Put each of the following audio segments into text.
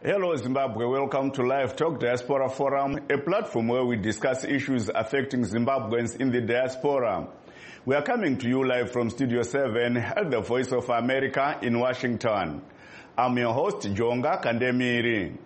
Hello Zimbabwe, welcome to Live Talk Diaspora Forum, a platform where we discuss issues affecting Zimbabweans in the diaspora. We are coming to you live from Studio 7 at the Voice of America in Washington. I'm your host, Jonga Kandemiri.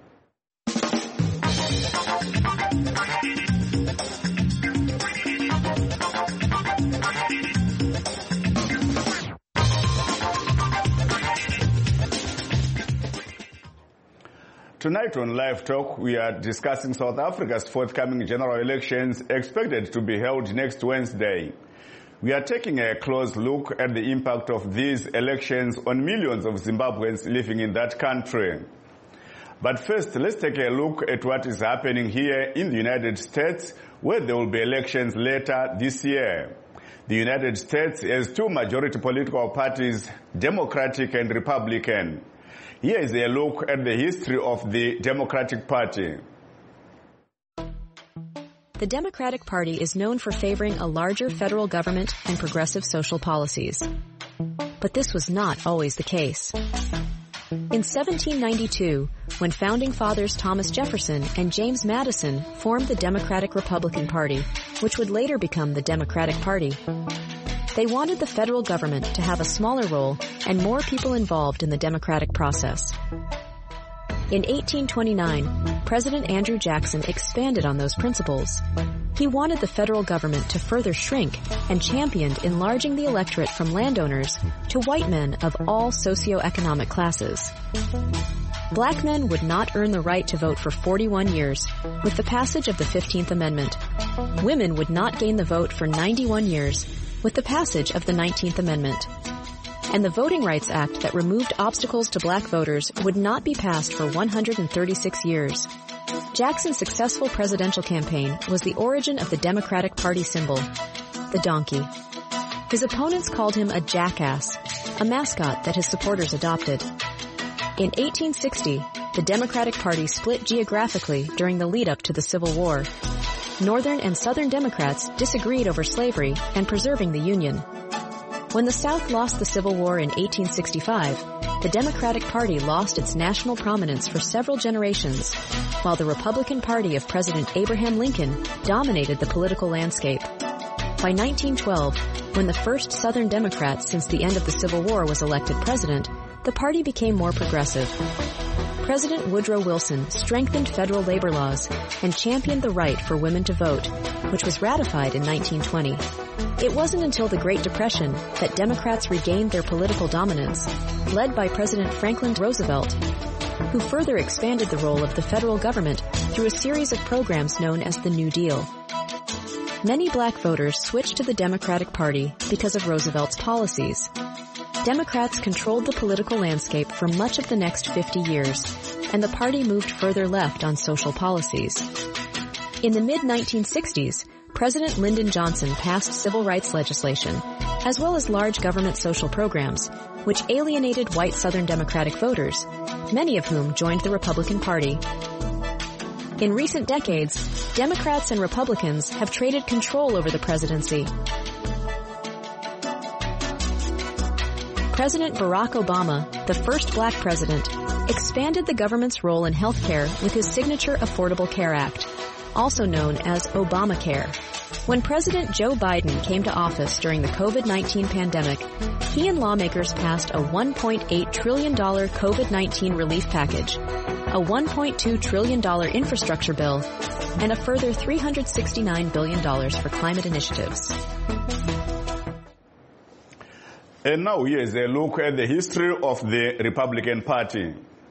Tonight on Live Talk, we are discussing South Africa's forthcoming general elections expected to be held next Wednesday. We are taking a close look at the impact of these elections on millions of Zimbabweans living in that country. But first, let's take a look at what is happening here in the United States, where there will be elections later this year. The United States has two majority political parties, Democratic and Republican. Here is a look at the history of the Democratic Party. The Democratic Party is known for favoring a larger federal government and progressive social policies. But this was not always the case. In 1792, when founding fathers Thomas Jefferson and James Madison formed the Democratic-Republican Party, which would later become the Democratic Party, they wanted the federal government to have a smaller role and more people involved in the democratic process. In 1829, President Andrew Jackson expanded on those principles. He wanted the federal government to further shrink and championed enlarging the electorate from landowners to white men of all socioeconomic classes. Black men would not earn the right to vote for 41 years with the passage of the 15th Amendment. Women would not gain the vote for 91 years with the passage of the 19th Amendment. And the Voting Rights Act that removed obstacles to black voters would not be passed for 136 years. Jackson's successful presidential campaign was the origin of the Democratic Party symbol, the donkey. His opponents called him a jackass, a mascot that his supporters adopted. In 1860, the Democratic Party split geographically during the lead-up to the Civil War. Northern and Southern Democrats disagreed over slavery and preserving the Union. When the South lost the Civil War in 1865, the Democratic Party lost its national prominence for several generations, while the Republican Party of President Abraham Lincoln dominated the political landscape. By 1912, when the first Southern Democrat since the end of the Civil War was elected president, the party became more progressive. President Woodrow Wilson strengthened federal labor laws and championed the right for women to vote, which was ratified in 1920. It wasn't until the Great Depression that Democrats regained their political dominance, led by President Franklin Roosevelt, who further expanded the role of the federal government through a series of programs known as the New Deal. Many black voters switched to the Democratic Party because of Roosevelt's policies. Democrats controlled the political landscape for much of the next 50 years, and the party moved further left on social policies. In the mid-1960s, President Lyndon Johnson passed civil rights legislation, as well as large government social programs, which alienated white Southern Democratic voters, many of whom joined the Republican Party. In recent decades, Democrats and Republicans have traded control over the presidency. President Barack Obama, the first black president, expanded the government's role in health care with his signature Affordable Care Act, also known as Obamacare. When President Joe Biden came to office during the COVID-19 pandemic, he and lawmakers passed a $1.8 trillion COVID-19 relief package, a $1.2 trillion infrastructure bill, and a further $369 billion for climate initiatives. And now here is a look at the history of the Republican Party.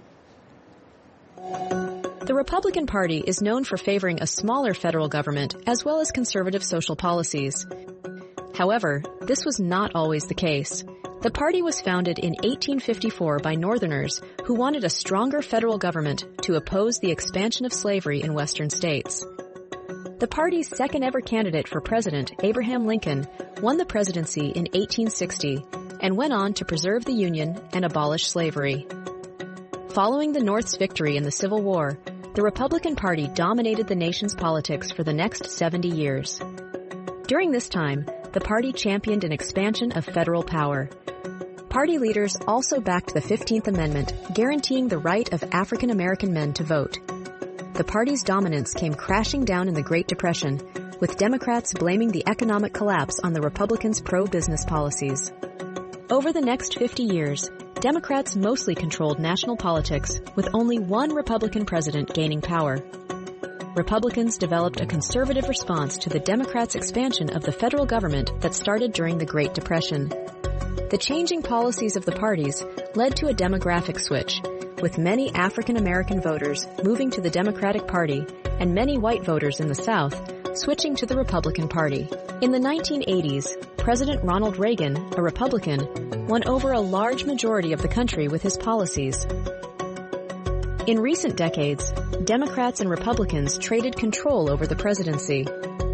The Republican Party is known for favoring a smaller federal government as well as conservative social policies. However, this was not always the case. The party was founded in 1854 by Northerners who wanted a stronger federal government to oppose the expansion of slavery in Western states. The party's second-ever candidate for president, Abraham Lincoln, won the presidency in 1860 and went on to preserve the Union and abolish slavery. Following the North's victory in the Civil War, the Republican Party dominated the nation's politics for the next 70 years. During this time, the party championed an expansion of federal power. party leaders also backed the 15th Amendment, guaranteeing the right of African American men to vote. The party's dominance came crashing down in the Great Depression, with Democrats blaming the economic collapse on the Republicans' pro-business policies. Over the next 50 years, Democrats mostly controlled national politics, with only one Republican president gaining power. Republicans developed a conservative response to the Democrats' expansion of the federal government that started during the Great Depression. The changing policies of the parties led to a demographic switch, with many African American voters moving to the Democratic Party and many white voters in the South switching to the Republican Party. In the 1980s, President Ronald Reagan, a Republican, won over a large majority of the country with his policies. In recent decades, Democrats and Republicans traded control over the presidency.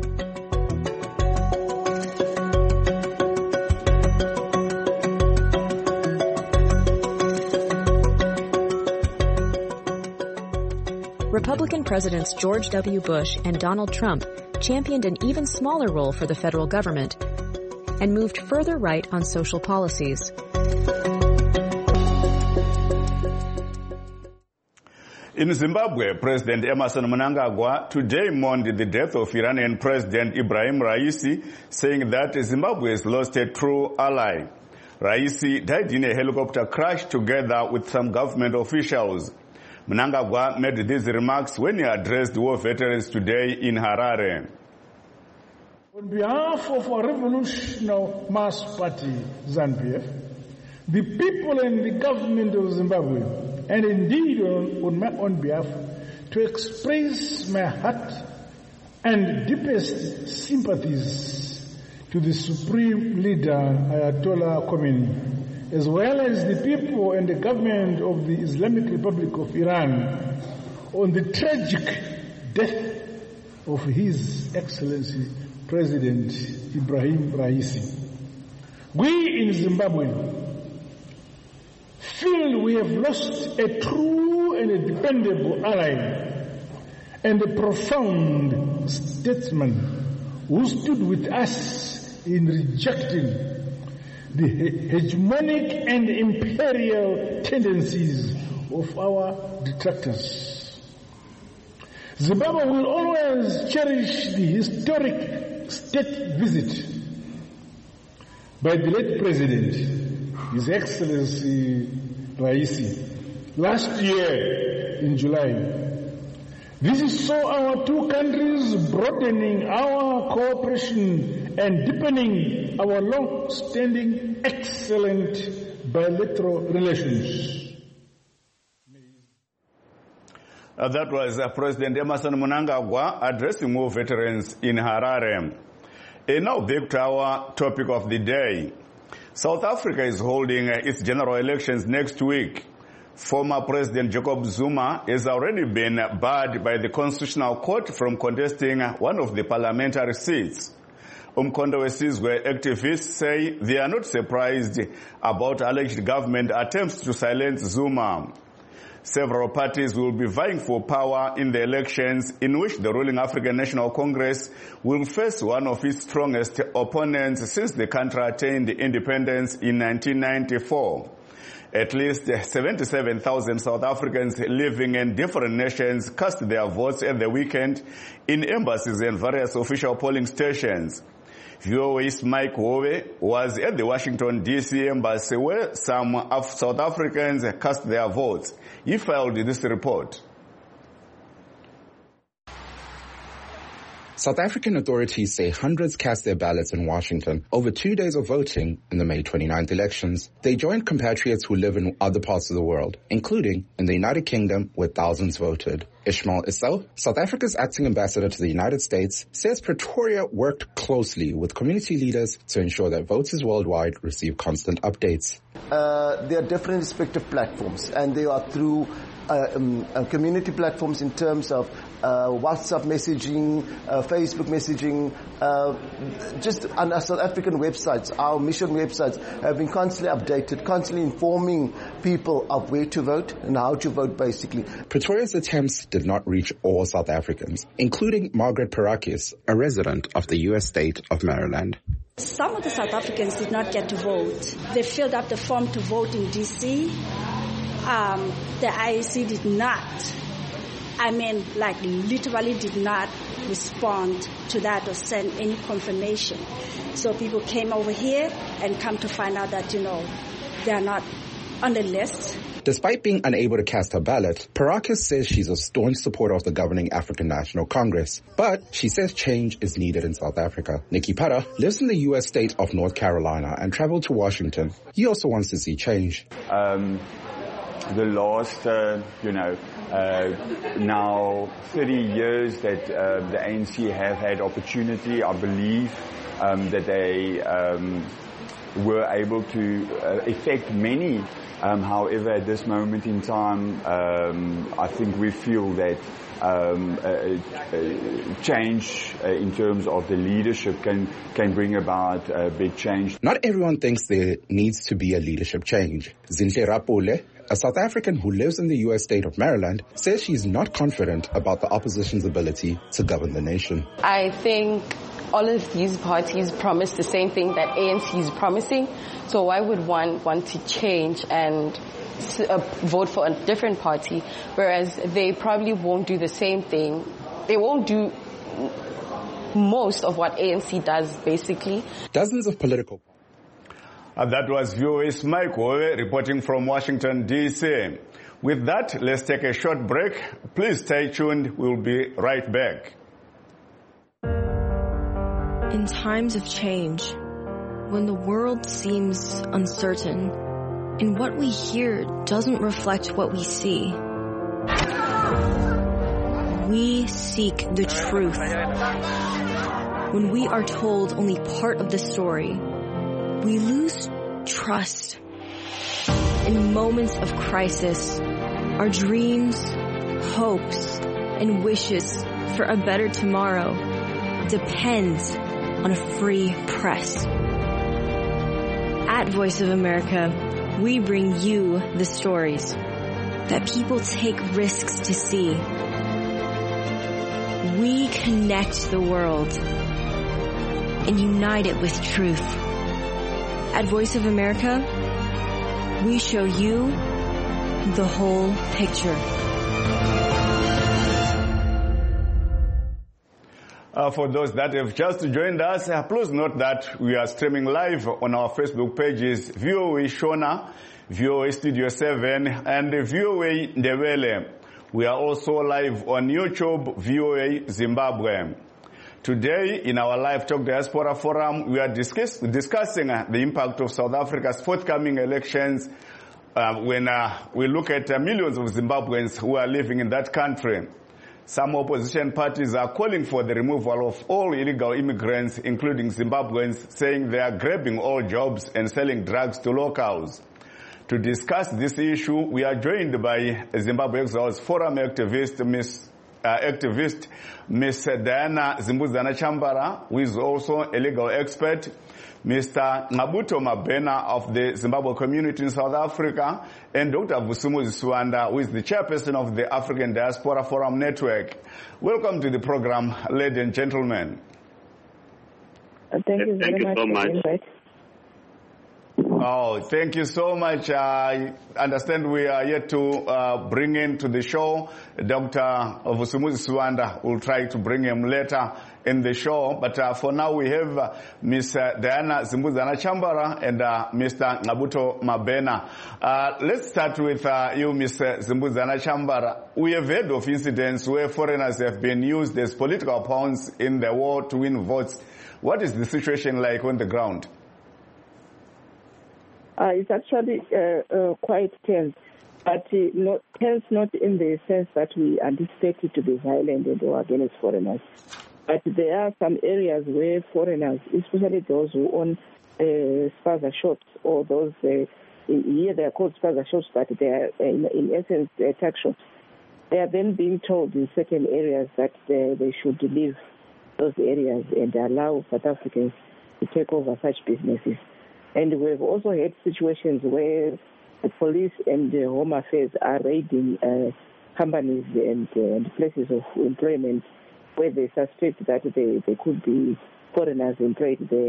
Republican Presidents George W. Bush and Donald Trump championed an even smaller role for the federal government and moved further right on social policies. In Zimbabwe, President Emmerson Mnangagwa today mourned the death of Iranian President Ibrahim Raisi, saying that Zimbabwe has lost a true ally. Raisi died in a helicopter crash together with some government officials. Mnangagwa made these remarks when he addressed war veterans today in Harare. On behalf of our Revolutionary Mass Party, ZANU-PF, the people and the government of Zimbabwe, and indeed on my own behalf, to express my heart and deepest sympathies to the Supreme Leader Ayatollah Khomeini, as well as the people and the government of the Islamic Republic of Iran, on the tragic death of His Excellency President Ibrahim Raisi. We in Zimbabwe feel we have lost a true and a dependable ally and a profound statesman who stood with us in rejecting the hegemonic and imperial tendencies of our detractors. Zimbabwe will always cherish the historic state visit by the late President, His Excellency Raisi, last year in July. This saw our two countries broadening our cooperation and deepening our long-standing excellent bilateral relations. That was President Emmerson Mnangagwa addressing war veterans in Harare. And now back to our topic of the day. South Africa is holding its general elections next week. Former President Jacob Zuma has already been barred by the Constitutional Court from contesting one of the parliamentary seats. Umkhonto weSizwe activists say they are not surprised about alleged government attempts to silence Zuma. Several parties will be vying for power in the elections, in which the ruling African National Congress will face one of its strongest opponents since the country attained independence in 1994. At least 77,000 South Africans living in different nations cast their votes at the weekend in embassies and various official polling stations. VOA's Mike Howe was at the Washington, D.C. embassy where some South Africans cast their votes. He filed this report. South African authorities say hundreds cast their ballots in Washington over 2 days of voting in the May 29th elections. They joined compatriots who live in other parts of the world, including in the United Kingdom, where thousands voted. Ishmael Issou, South Africa's acting ambassador to the United States, says Pretoria worked closely with community leaders to ensure that voters worldwide receive constant updates. There are different respective platforms, and they are through community platforms in terms of WhatsApp messaging, Facebook messaging, just on our South African websites. Our mission websites have been constantly updated, constantly informing people of where to vote and how to vote, basically. Pretoria's attempts did not reach all South Africans, including Margaret Parakis, a resident of the U.S. state of Maryland. Some of the South Africans did not get to vote. They filled up the form to vote in D.C. The IEC did not, literally did not respond to that or send any confirmation. So people came over here and come to find out that, they are not on the list. Despite being unable to cast her ballot, Parakis says she's a staunch supporter of the governing African National Congress. But she says change is needed in South Africa. Nikki Pata lives in the U.S. state of North Carolina and traveled to Washington. He also wants to see change. The last, now 30 years that the ANC have had opportunity, I believe that they were able to affect many. However, at this moment in time, I think we feel that change in terms of the leadership can bring about a big change. Not everyone thinks there needs to be a leadership change. Zinhle Rapule, a South African who lives in the U.S. state of Maryland, says she's not confident about the opposition's ability to govern the nation. I think all of these parties promise the same thing that ANC is promising. So why would one want to change and vote for a different party, whereas they probably won't do the same thing? They won't do most of what ANC does, basically. Dozens of political... That was VOA's Michael reporting from Washington, D.C. With that, let's take a short break. Please stay tuned. We'll be right back. In times of change, when the world seems uncertain and what we hear doesn't reflect what we see, we seek the truth. When we are told only part of the story, we lose trust. In moments of crisis, our dreams, hopes, and wishes for a better tomorrow depends on a free press. At Voice of America, we bring you the stories that people take risks to see. We connect the world and unite it with truth. At Voice of America, we show you the whole picture. For those that have just joined us, please note that we are streaming live on our Facebook pages, VOA Shona, VOA Studio 7, and VOA Ndebele. We are also live on YouTube, VOA Zimbabwe. Today, in our Live Talk Diaspora Forum, we are discussing the impact of South Africa's forthcoming elections when we look at millions of Zimbabweans who are living in that country. Some opposition parties are calling for the removal of all illegal immigrants, including Zimbabweans, saying they are grabbing all jobs and selling drugs to locals. To discuss this issue, we are joined by Zimbabwe Exiles Forum activist, Ms. Diana Zimbuzana-Chambara, who is also a legal expert, Mr. Ngcabuto Mabena of the Zimbabwe community in South Africa, and Dr. Vusumuzi Suwanda, who is the chairperson of the African Diaspora Forum Network. Welcome to the program, ladies and gentlemen. Thank you very much so much. Oh, thank you so much. I understand we are yet to bring into the show Dr. Vusumuzi Suwanda. We'll try to bring him later in the show. But for now, we have Ms. Diana Zimbuzana-Chambara and Mr. Ngcabuto Mabena. Let's start with you, Ms. Zimbuzana-Chambara. We have heard of incidents where foreigners have been used as political pawns in the war to win votes. What is the situation like on the ground? It's actually quite tense, but tense not in the sense that we anticipate it to be violent or against foreigners. But there are some areas where foreigners, especially those who own spaza shops or those, here they are called spaza shops, but they are in essence tuck shops. They are then being told in certain areas that they should leave those areas and allow South Africans to take over such businesses. And we've also had situations where the police and the Home Affairs are raiding companies and places of employment where they suspect that they could be foreigners employed there.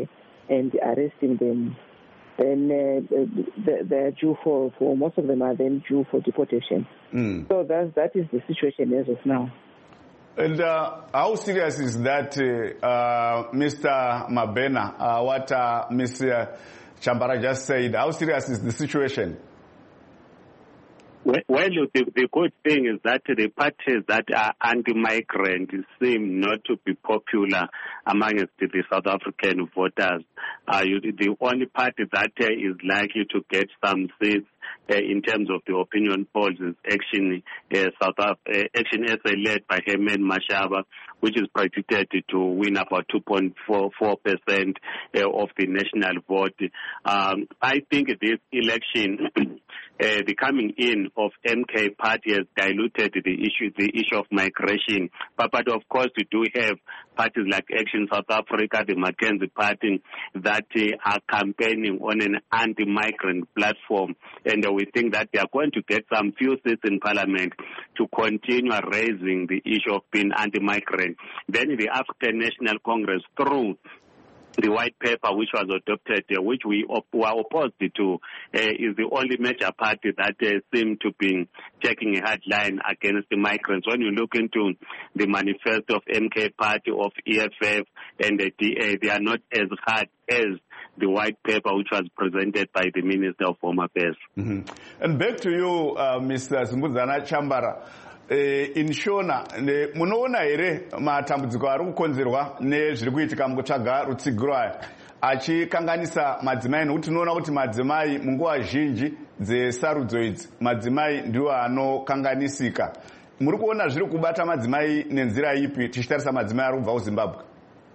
and arresting them. Then they're due for most of them are then due for deportation. So that is the situation as of now. And how serious is that, Mr. Mabena? What Ms. Chambara just said, how serious is the situation? Well, the good thing is that the parties that are anti-migrant seem not to be popular amongst the South African voters. The only party that is likely to get some seats in terms of the opinion polls is Action SA led by Herman Mashaba, which is predicted to win about 2.44% of the national vote. I think this election, the coming in of MK party has diluted the issue of migration. But of course, we do have parties like Action South Africa, the Mackenzie Party, that are campaigning on an anti-migrant platform. And we think that they are going to get some few seats in Parliament to continue raising the issue of being anti-migrant. Then the African National Congress, through the white paper which was adopted, which we were opposed to, is the only major party that seemed to be taking a hard line against the migrants. When you look into the manifesto of MK Party, of EFF and the DA, they are not as hard as the white paper which was presented by the Minister of Home Affairs. And back to you, Mr. Sumbudzana Chambara. In Shona, munoona here matambudziko ari kukonzerwa nezviri kuitika mukutsvaga rutsigiro aya achikanganisa madzimai, nokuti tinoona kuti madzimai munguva zhinji dzesarudzo idzi madzimai ndiwo anokanganisika. Muri kuona zviri kubata madzimai nenzira ipi tichitarisa madzimai ari kubva kuZimbabwe?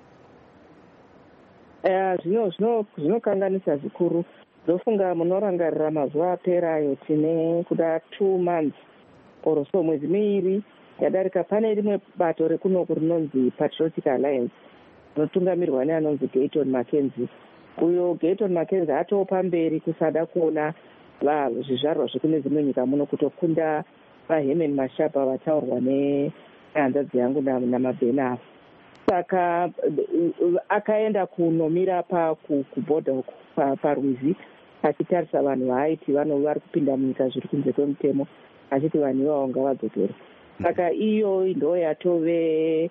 Zvinokanganisa zvikuru. Ndofunga munorangarira mazuva aperayo tine kuda 2 months oroso mwezi miiri yadarika. Pane rimwe bato rekunoku rinonzi Patriotic Alliance rinotungamirwa neanonzi Gayton Mackenzie. Uyo Gayton Mackenzie atopa mberi kusada kuona zvizvarwa zvekune dzimwe nyika muno kutokunda vaHerman Mashaba vataurwa nehanzvadzi yangu naMabena. Saka akaenda kunomira kubhodha parwizi achitarisa vanhu vaaiti vari kupinda munyika zviri kunze kwemutemo, achiti vanhu ivavo ngavadzokere. Saka iyo ndo yatove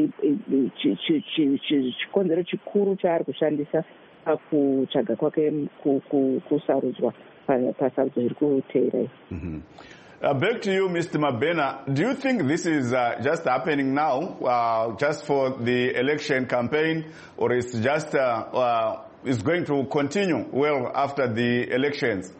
chikonzero chikuru chaari kushandisa pakutsvaga kwake kusarudzwa pasarudzo iri kuteera. Back to you, Mr. Mabena. Do you think this is just happening now, just for the election campaign, or it's just is going to continue well after the elections?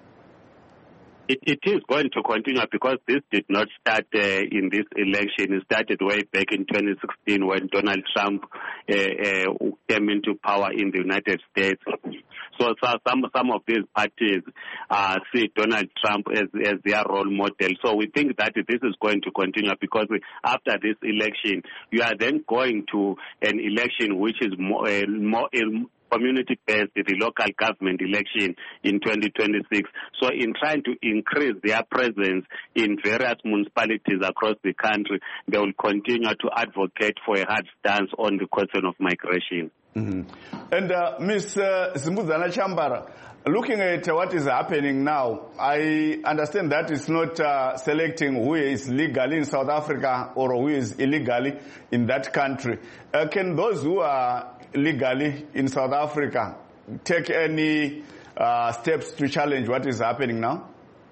It is going to continue because this did not start in this election. It started way back in 2016 when Donald Trump came into power in the United States. So some of these parties see Donald Trump as their role model. So we think that this is going to continue because after this election, you are then going to an election which is more community-based, the local government election in 2026. So in trying to increase their presence in various municipalities across the country, they will continue to advocate for a hard stance on the question of migration. And Ms. Sumbudzana Chambara, looking at what is happening now, I understand that it's not selecting who is legally in South Africa or who is illegally in that country. Can those who are legally in South Africa take any steps to challenge what is happening now?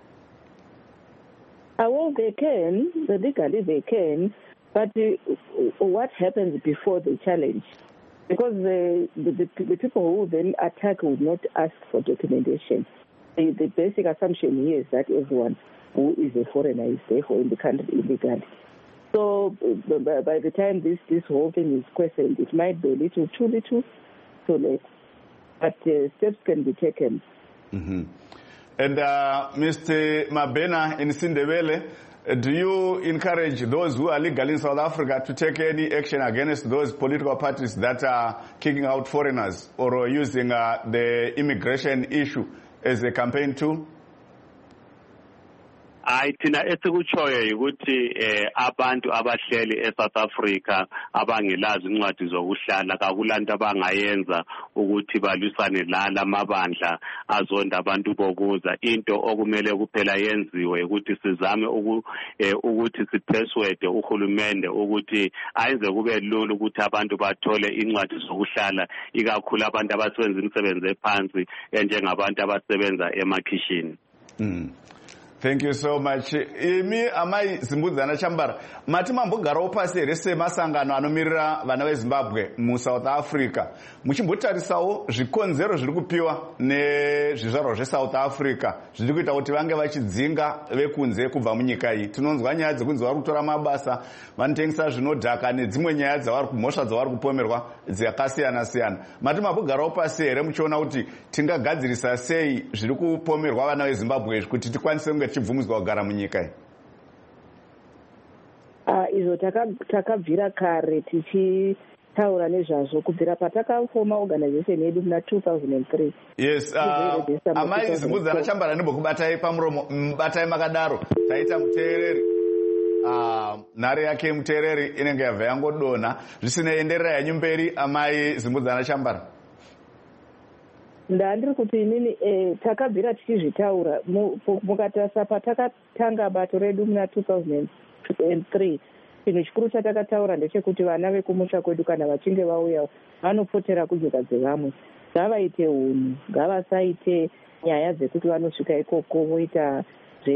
Well, they can. Legally they can. But what happens before the challenge? Because the people who then attack would not ask for documentation. The basic assumption here is that everyone who is a foreigner is therefore in the country illegally. So by the time this whole thing is questioned, it might be a little too late. But steps can be taken. And Mr. Mabena in Sindebele, do you encourage those who are legal in South Africa to take any action against those political parties that are kicking out foreigners or using the immigration issue as a campaign tool? thina esikutshoyo ukuthi abantu abahleli eSouth Africa abangelazi incwadi zokuhlala kakulanto abangayenza ukuthi balwisane lala mabandla azonda abantu bokuza. Into okumele kuphela yenziwe ukuthi sizame ukuthi sipersuade uhulumende ukuthi ayenze kube lula ukuthi abantu bathole incwadi zokuhlala, ikakhulu abantu abasebenza imisebenzi ephansi enjengabantu abasebenza emakhishini. Thank you so much. Imi Amai Zimbudzana Chambara, mati mambogarawo pasi here semasangano anomirira vana veZimbabwe muSouth Africa. Muchimbotarisawo zvikonzero zviri kupiwa nezvizvarwa zveSouth Africa zviri kuita kuti vange vachidzinga vekunze kubva munyika iyi. Tinonzwa nyaya dzekunzi vari kutora mabasa, vanotengesa zvinodhaka nedzimwe nyaya mhosva dzavari kupomerwa dzakasiyana siyana. Mati mambogarawo pasi here muchiona kuti tingagadzirisa sei zviri kupomerwa vana veZimbabwe kuti tikwanise kunge tichibvumidzwa kugara munyika iyi? Izvo takabvira kare tichitaura nezvazvo kubvira patakafoma organization yedu muna 2003. Yes, Amai Zimbudzana Chambara ndimbokubatai pamuromo, mubatai makadaro. Taita muteereri, nhare yake muteereri inenge yabva yangodonha. Zvisinei, yanyu mberi Amai Zimbudzana Chambara. Ndandiri kuti inini takabvira tichizvitaura mukatarisa patakatanga bato redu muna 2003. Chinhu chikuru chatakataura ndechekuti vana vekumusha kwedu kana vachinge vauya vanopotera kunyika dzevamwe, ngavaite unhu, ngavasaite nyaya dzekuti vanosvika ikoko voita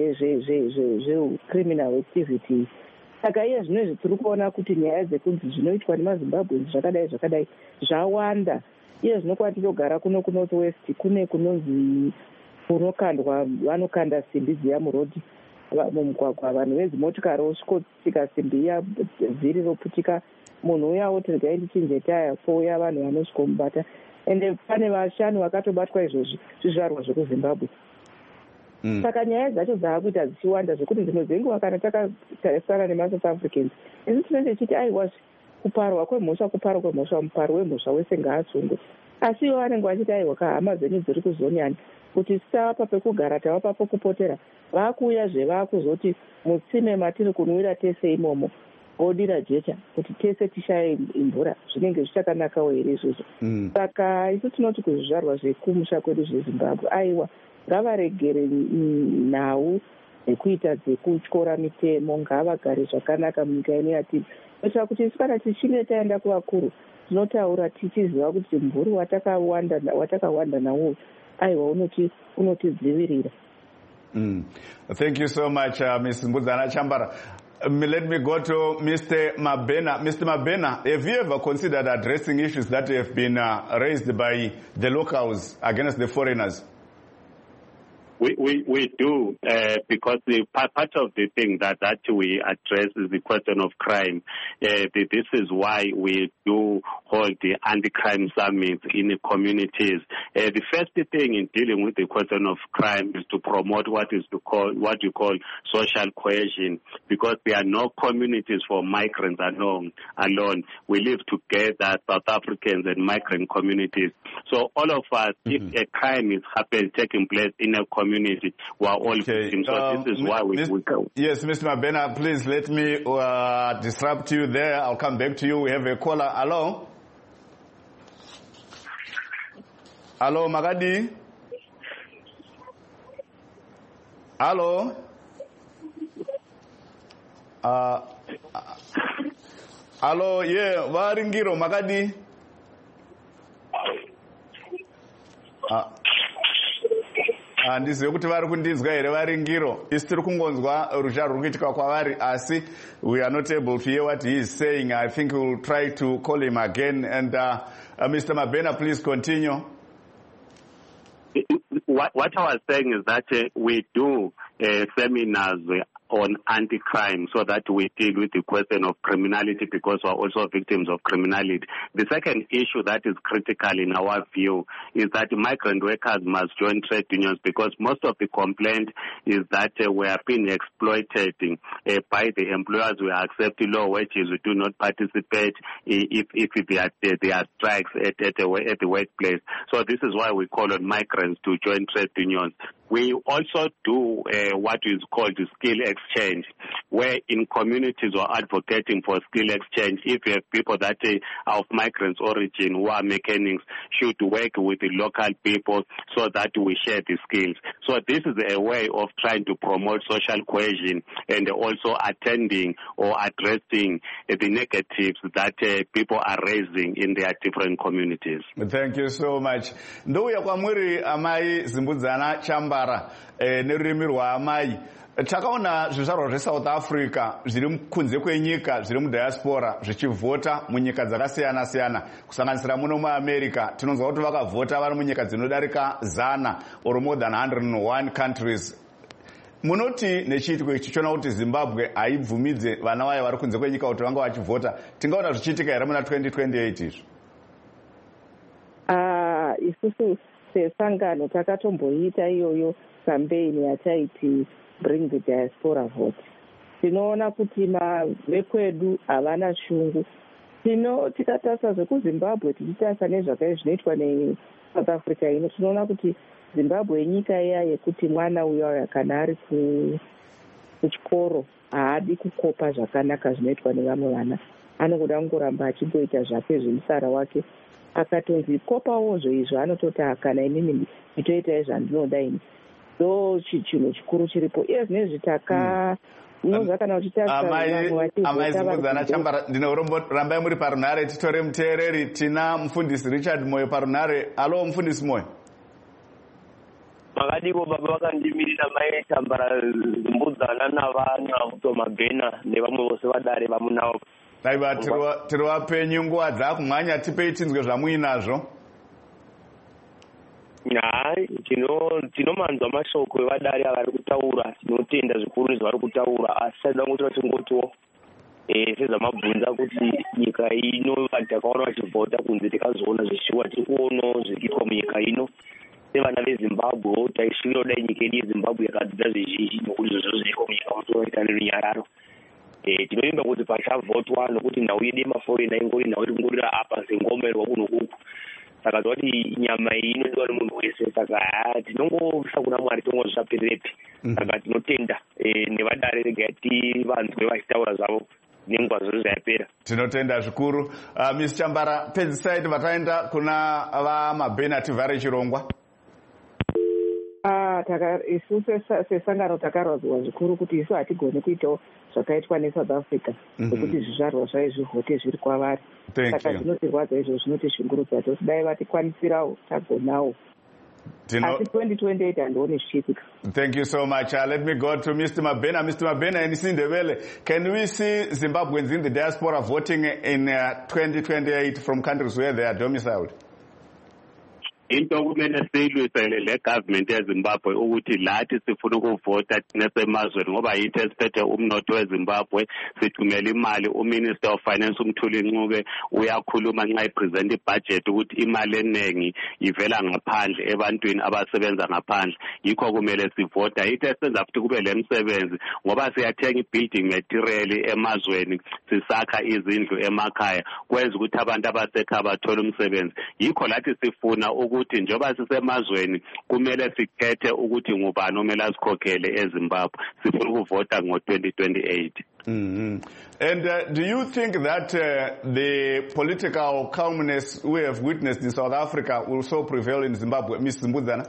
zvecriminal activities. Saka iye zvinezvi tiri kuona kuti nyaya dzekunzi zvinoitwa nemaZimbabwe zvakadai zvawanda. Iye zvinokwatitogara kuno kuNorth West kune kunonzi kunokandwa, vanokanda simbi dziya murodhi mumugwagwa, vanhu vedzimotikari vosvikotsika simbi iya vhiri roputika, munhu uya oti regai ndichinje taya, pouya vanhu vanosvikomubata. Ende pane vashanu vakatobatwa izvozvi zvizvarwa zvekuZimbabwe. Saka nyaya dzacho dzaakuita dzichiwanda zvekuti dzimwe dzenguva kana takatarisana nemaSouth Africans isi tinenge tichiti aiwa kuparwa kwemhosva muparo wemhosva wese ngaasungwe. Asi ivo vanenge vachiti aiwa kahama dzenyu dziri kuzonyanya kuti tisavapa pekugara, tavapa pokupotera. Vaakuuyazve vaakuzoti mutsime matiri kunwira tese imomo vodira jecha kuti tese tishaye mvura. Zvinenge zvichakanakawo here izvozvo? Saka isu tinoti kuzvizvarwa zvekumusha kwedu zveZimbabwe aiwa ngavaregere nhau dzekuita dzekutyora mitemo, ngavagare zvakanaka munyika ino yatiri. Kuitira kuti isu kana tichinge taenda kuvakuru tinotaura tichiziva kuti mvuri watakawanda nawo aiwa unotidzivirira. Thank you so much, Ms. Mbudzana Chambara. Let me go to Mr. Mabena. Mr. Mabena, have you ever considered addressing issues that have been raised by the locals against the foreigners? We do, because the part of the thing that we address is the question of crime. This is why we do hold the anti-crime summits in the communities. The first thing in dealing with the question of crime is to promote what you call social cohesion, because there are no communities for migrants alone. We live together, South Africans and migrant communities. So all of us, if a crime is taking place in a community, we are all victims. So this is why we go. Yes, Mr. Mabena, please let me disrupt you there. I'll come back to you. We have a caller. Hello? Hello, Magadi? Hello? Hello, yeah, Varingiro, Magadi? Handizive kuti vari kundinzwa here Varingiro. Isi tiri kungonzwa ruzha ruri kuitika kwavari, asi we are not able to hear what he is saying. I think we will try to call him again. And Mr. Mabena, please continue. What I was saying is that we do seminars on anti-crime so that we deal with the question of criminality, because we're also victims of criminality. The second issue that is critical in our view is that migrant workers must join trade unions, because most of the complaint is that we are being exploited by the employers. We accept low wages. We do not participate if there are strikes at the workplace. So this is why we call on migrants to join trade unions. We also do what is called skill exchange, where in communities who are advocating for skill exchange, if you have people that are of migrants' origin who are mechanics, should work with the local people so that we share the skills. So this is a way of trying to promote social cohesion and also attending or addressing the negatives that people are raising in their different communities. Thank you so much. Ndouya kwamuri amai Zimbudzana Chambara nerurimi rwaamai. Takaona zvizvarwa zveSouth Africa zviri kunze kwenyika zviri mudiaspora zvichivhota munyika dzakasiyana siyana kusanganisira muno muAmerica. Tinonzwa kuti vakavhota vari munyika dzinodarika 100 or more than 101 countries. Munoti nechiitiko ichi chiona kuti Zimbabwe haibvumidze vana vayo vari kunze kwenyika kuti vanga vachivhota. Tingaona zvichiitika here muna 2028 izvi? Isusu sesangano takatomboita iyoyo campaign yataiti Bring the Diaspora Vote. Tinoona kuti vekwedu havana shungu. Tikatasa zvekuZimbabwe tichitasa nezvinoitwa neSouth Africa ino, tinoona kuti Zimbabwe nyika iya yekuti mwana uya kana ari kuchikoro haadi kukopa zvakanaka zvinoitwa nevamwe vana. Anogoda kungoramba achimboita zvake zvemusara wake. Akatonzi kopawozvo izvo anototi kana inini nditoitai zvandinoda ini. Ndo chinhu chikuru chiripo. Iye zvinezvi unonzwa kana amai Zimbudzana Chambara, rambai muri parunhare titore muteereri. Tina mufundisi Richard Moyo parunhare. Alo mufundisi Moyo. Makadiko baba vakandimirira mai Chambara, Zimbudzana navana Mabhena nevamwe vose vadare vamunavo. Aiwa, tiri vapenyu nguva dzakumhanya, tipei tinzwe zvamuinazvo. Tinomanzwa mashoko evadare avari kutaura, tinotenda zvikuru nezvavari kutaura, asi taida kuti tingotiwo sezvamabvunza kuti nyika ino vanhu takaona vachivhota kunze tikazoona zvishuwa tiri kuonawo zvichiitwa munyika ino. Sevana veZimbabwe taishuwira kudai nyika yedu yeZimbabwe yakadzidza zvizhinji nokuti izvozvo zvinoitwa munyika mutoita nerunyararo. Tinovimba kuti pachavhotwa nokuti nhau yedu yemaforena ingori nhau iri kungorira apa sengomerwa kuno kuku. Saka kuti nyama iyi inodiwa nemunhu wese. Saka tinongosha kuna Mwari tongozvisapererepi. Saka tinotenda nevadare rega vanzwe vachitaura zvavo nenguva zvose zvayapera. Tinotenda zvikuru. Ms. Chambara, pedzisai vataenda kuna vaMabhena tivhare chirongwa. Isusu sesangano takaradzwa zvikuru kuti isu hatigoni kuitawo zvakaitwa neSouth Africa nekuti zvizvarwa zvayo zvivhote zviri kwavari. Saka zvinotirwadza izvo zvinotishungurudza. Tosidai vatikwanisirawo tagonawo. Asi 2028 handioni zvichiitika. Thank you so much. Let me go to Mr. Mabhena. Mr. Mabhena in Sindebele, can we see Zimbabweans in the diaspora voting in 2028 from countries where they are domiciled? Into kumele siyilwisele le government yeZimbabwe ukuthi lathi sifuna ukuvota nesemazweni ngoba yithi esiphethe umnotho weZimbabwe, sithumela imali. uMinister of Finance uMthuli Ncube uyakhuluma nxa ipresent ibudget ukuthi imali eningi ivela ngaphandle ebantwini abasebenza ngaphandle. Yikho kumele sivota. Yithi esenza futhi kube lemsebenzi ngoba siyathenga building material emazweni, sisakha izindlu emakhaya, kwenza ukuthi abantu abasekhaya bathole umsebenzi. Yikho lathi sifuna ukuthi njoba sisemazweni kumele sikhethe ukuthi ngubani omele asikhokhele eZimbabwe. Sifuna ukuvota ngo-2028. And do you think that the political calmness we have witnessed in South Africa will so prevail in Zimbabwe, Ms. Zimbudzana?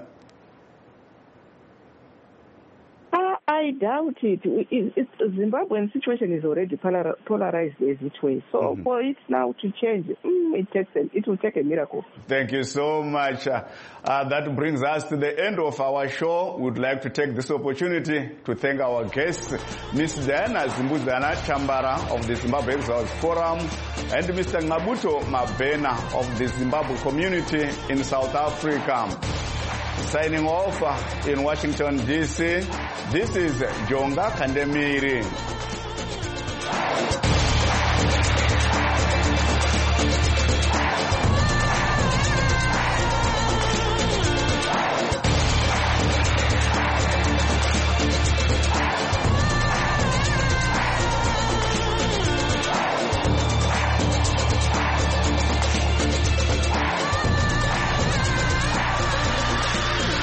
I doubt it. Zimbabwean situation is already polarized as it way. So for it now to change, it will take a miracle. Thank you so much. That brings us to the end of our show. We would like to take this opportunity to thank our guests, Ms. Diana Zimbudzana Chambara of the Zimbabwe Exiles Forum and Mr. Ngabuto Mabhena of the Zimbabwe community in South Africa. Signing off in Washington, D.C., this is Jonga Kandemiri.